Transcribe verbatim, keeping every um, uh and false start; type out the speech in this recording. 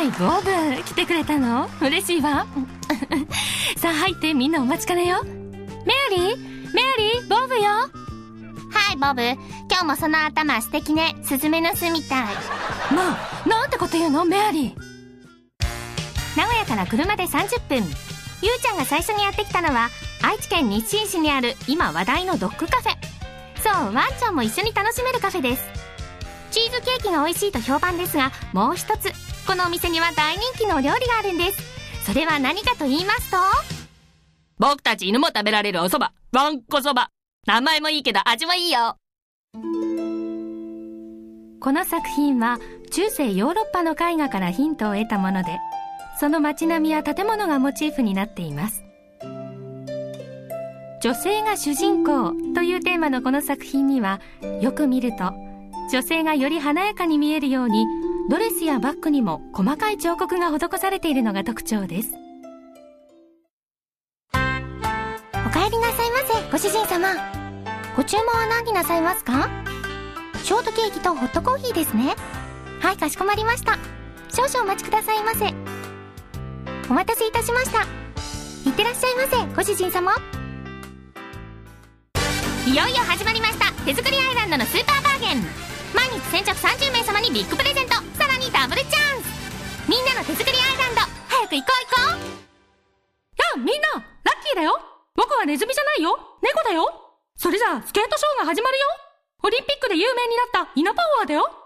い、ボブ来てくれたの？嬉しいわ。さあ入って、みんなお待ちかねよ。メアリーメアリー、ボブよ。 はい、ボブ。今日もその頭素敵ね。スズメの巣みたい。 まあ、なんてこと言うの、メアリー。 名古屋から車でさんじゅっぷん。ゆうちゃんが最初にやってきたのは愛知県日進市にある今話題のドッグカフェ。そう、ワンちゃんも一緒に楽しめるカフェです。チーズケーキが美味しいと評判ですが、もう一つこのお店には大人気のお料理があるんです。それは何かと言いますと、 僕たち犬も食べられるお蕎麦、わんこそば。名前もいいけど味もいいよ。 この作品は中世ヨーロッパの絵画からヒントを得たもので、その街並みや建物がモチーフになっています。女性が主人公というテーマのこの作品には、よく見ると女性がより華やかに見えるようにドレスやバッグにも細かい彫刻が施されているのが特徴です。 お帰りなさいませ、ご主人様。ご注文は何になさいますか？ショートケーキとホットコーヒーですね。はい、かしこまりました。少々お待ちくださいませ。お待たせいたしました。いってらっしゃいませ、ご主人様。いよいよ始まりました、手作りアイランドのスーパーバーゲン。毎日先着さんじゅうめい様にビッグプレゼント、さらにダブルチャンス。みんなの手作りアイランド、早く行こう行こう。 やあ、みんなラッキーだよ。僕はネズミじゃないよ、猫だよ。それじゃあスケートショーが始まるよ。オリンピックで有名になったイナパワーだよ。